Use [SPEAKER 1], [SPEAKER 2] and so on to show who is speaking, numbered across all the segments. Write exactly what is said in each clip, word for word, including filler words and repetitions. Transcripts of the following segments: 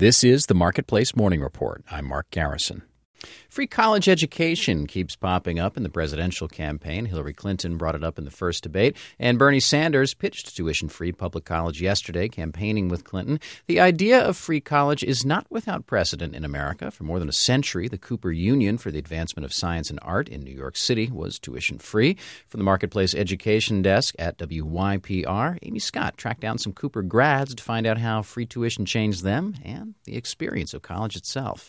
[SPEAKER 1] This is the Marketplace Morning Report. I'm Mark Garrison. Free college education keeps popping up in the presidential campaign. Hillary Clinton brought it up in the first debate, and Bernie Sanders pitched tuition-free public college yesterday, campaigning with Clinton. The idea of free college is not without precedent in America. For more than a century, the Cooper Union for the Advancement of Science and Art in New York City was tuition-free. From the Marketplace Education Desk at W Y P R, Amy Scott tracked down some Cooper grads to find out how free tuition changed them and the experience of college itself.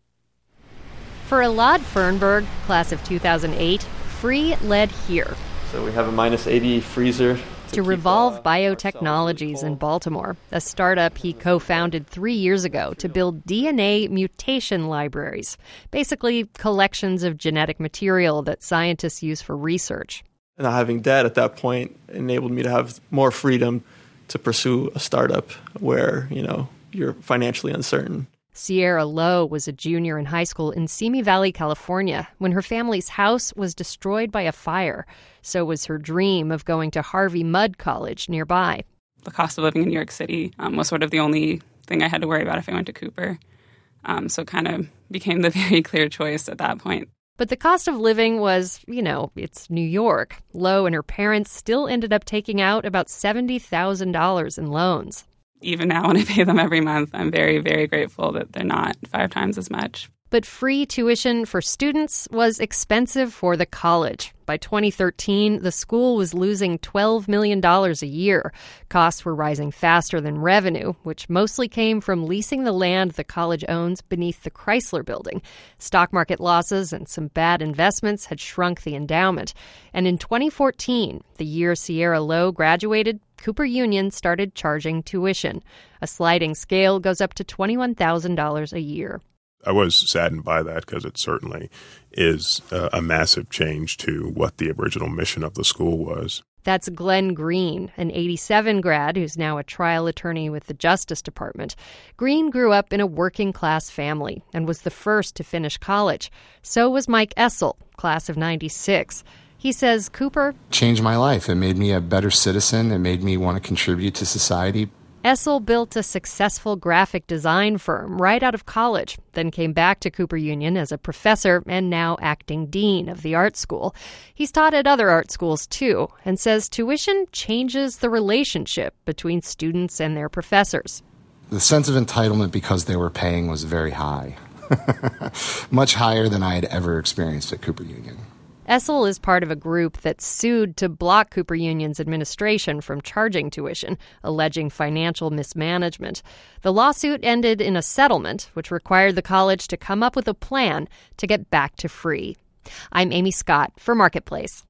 [SPEAKER 2] For Elad Fernberg, class of two thousand eight, free led here.
[SPEAKER 3] So we have a minus eighty freezer. To,
[SPEAKER 2] to
[SPEAKER 3] keep,
[SPEAKER 2] Revolve
[SPEAKER 3] uh,
[SPEAKER 2] Biotechnologies in Baltimore, a startup he co-founded three years ago to build D N A mutation libraries, basically collections of genetic material that scientists use for research.
[SPEAKER 3] And not having debt at that point enabled me to have more freedom to pursue a startup where, you know, you're financially uncertain.
[SPEAKER 2] Sierra Lowe was a junior in high school in Simi Valley, California, when her family's house was destroyed by a fire. So was her dream of going to Harvey Mudd College nearby.
[SPEAKER 4] The cost of living in New York City um, was sort of the only thing I had to worry about if I went to Cooper. Um, so it kind of became the very clear choice at that point.
[SPEAKER 2] But the cost of living was, you know, it's New York. Lowe and her parents still ended up taking out about seventy thousand dollars in loans.
[SPEAKER 4] Even now when I pay them every month, I'm very, very grateful that they're not five times as much.
[SPEAKER 2] But free tuition for students was expensive for the college. By twenty thirteen, the school was losing twelve million dollars a year. Costs were rising faster than revenue, which mostly came from leasing the land the college owns beneath the Chrysler Building. Stock market losses and some bad investments had shrunk the endowment. And in twenty fourteen, the year Sierra Lowe graduated, Cooper Union started charging tuition. A sliding scale goes up to twenty-one thousand dollars a year.
[SPEAKER 5] I was saddened by that because it certainly is a, a massive change to what the original mission of the school was.
[SPEAKER 2] That's Glenn Green, an eighty-seven grad who's now a trial attorney with the Justice Department. Green grew up in a working-class family and was the first to finish college. So was Mike Essel, class of ninety-six. He says Cooper
[SPEAKER 6] changed my life. It made me a better citizen. It made me want to contribute to society.
[SPEAKER 2] Essel built a successful graphic design firm right out of college, then came back to Cooper Union as a professor and now acting dean of the art school. He's taught at other art schools, too, and says tuition changes the relationship between students and their professors.
[SPEAKER 6] The sense of entitlement because they were paying was very high, much higher than I had ever experienced at Cooper Union.
[SPEAKER 2] Essel is part of a group that sued to block Cooper Union's administration from charging tuition, alleging financial mismanagement. The lawsuit ended in a settlement, which required the college to come up with a plan to get back to free. I'm Amy Scott for Marketplace.